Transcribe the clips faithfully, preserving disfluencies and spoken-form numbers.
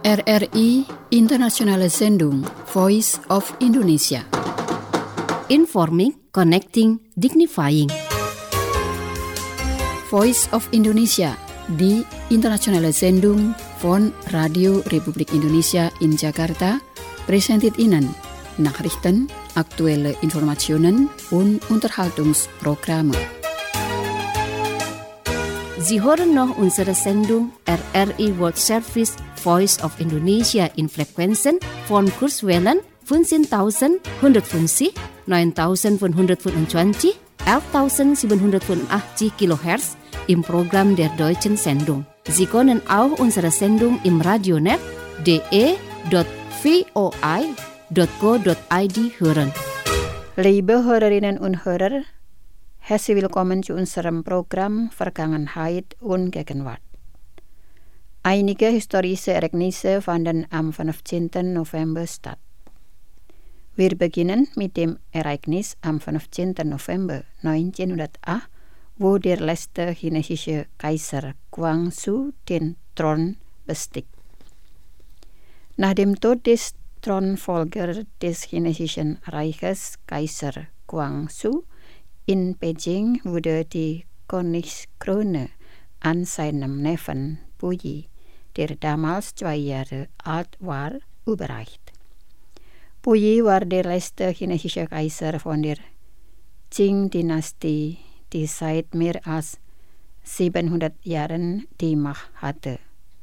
R R I Internationale Sendung Voice of Indonesia. Informing, connecting, dignifying. Voice of Indonesia di Internationale Sendung von Radio Republik Indonesia in Jakarta presented Ihnen Nachrichten, aktuelle Informationen und Unterhaltungsprogramme. Sie hören noch unsere Sendung R R I World Service Voice of Indonesia in Frequenzen von Kurzwellen fünfzehntausendeinhundertfünfzig, neuntausendfünfhundertfünfundzwanzig, elftausendsiebenhundertfünfundachtzig Kilohertz im Programm der Deutschen Sendung. Sie können auch unsere Sendung im Radionet d e dot voi dot co dot i d hören. Liebe Hörerinnen und Hörer, herzlich willkommen zu unserem Programm Vergangenheit und Gegenwart. Einige historische Ereignisse fanden am fünfzehnten November statt. Wir beginnen mit dem Ereignis am fünfzehnten November neunzehnhundertacht, wo der letzte chinesische Kaiser Guangxu den Thron bestieg. Nach dem Tod des Thronfolgers des chinesischen Reiches, Kaiser Guangxu, in Beijing wurde die Königskrone an seinem Neffen Puyi, der damals zwei Jahre alt war, überreicht. Puyi war der letzte chinesische Kaiser von der Qing-Dynastie, die seit mehr als siebenhundert Jahren die Macht hatte.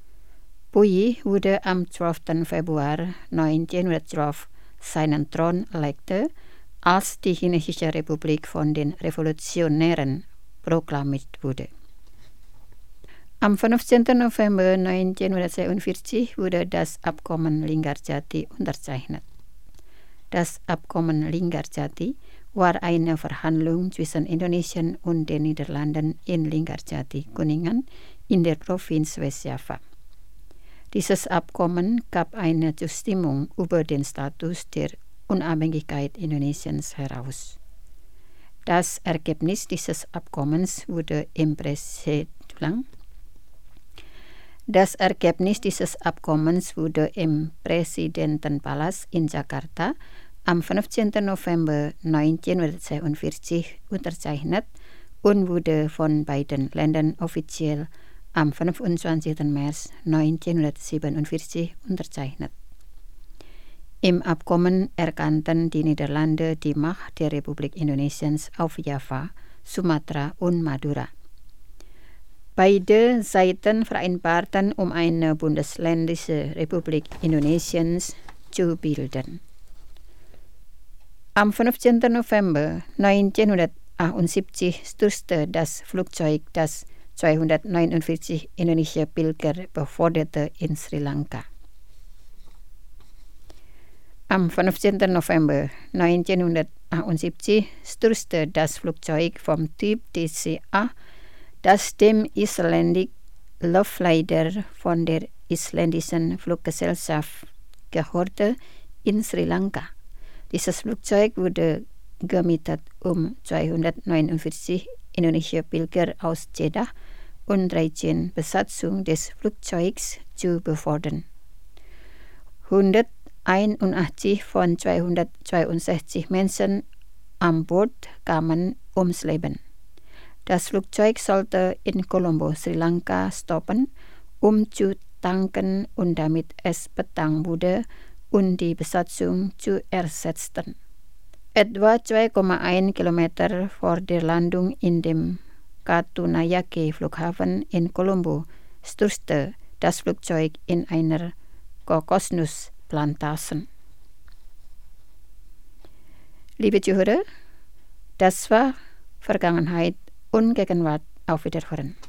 Puyi wurde am zwölften Februar neunzehnhundertzwölf seinen Thron legte, als die Chinesische Republik von den Revolutionären proklamiert wurde. Am fünfzehnten November neunzehnhundertzweiundvierzig wurde das Abkommen Linggarjati unterzeichnet. Das Abkommen Linggarjati war eine Verhandlung zwischen Indonesien und den Niederlanden in Linggarjati, Kuningan, in der Provinz Westjava. Dieses Abkommen gab eine Zustimmung über den Status der Unabhängigkeit Indonesiens heraus. Das Ergebnis dieses Abkommens wurde im Präsidium Das Ergebnis dieses Abkommens wurde im Präsidentenpalast in Jakarta am fünfzehnten November neunzehnhundertzweiundvierzig unterzeichnet und wurde von beiden Ländern offiziell am fünfundzwanzigsten März neunzehnhundertsiebenundvierzig unterzeichnet. Im Abkommen erkannten die Niederlande die Macht der Republik Indonesiens auf Java, Sumatra und Madura. Beide Seiten vereinbarten, um eine bundesländische Republik Indonesiens zu bilden. Am fünfzehnten November neunzehnhundertachtundsiebzig stürzte das Flugzeug, das zweihundertneunundvierzig indonesische Pilger beförderte, in Sri Lanka. Am fünfzehnten November neunzehnhundertachtundsiebzig stürzte das Flugzeug vom Typ D C A, das dem Icelandic Lofleider von der isländischen Fluggesellschaft gehörte, in Sri Lanka. Dieses Flugzeug wurde gemietet, um zweihundertneunundvierzig indonesische Pilger aus Jeddah und dreizehn Besatzung des Flugzeugs zu befördern. hunderteinundachtzig von zweihundertzweiundsechzig Menschen an Bord kamen ums Leben. Das Flugzeug sollte in Colombo, Sri Lanka, stoppen, um zu tanken und damit es Petang wurde und die Besatzung zu ersetzen. Etwa zwei Komma eins Kilometer vor der Landung in dem Katunayake Flughafen in Colombo stürzte das Flugzeug in einer Kokosnussplantage. Liebe Zuhörer, das war Vergangenheit und Gegenwart. Auf Wiederhören.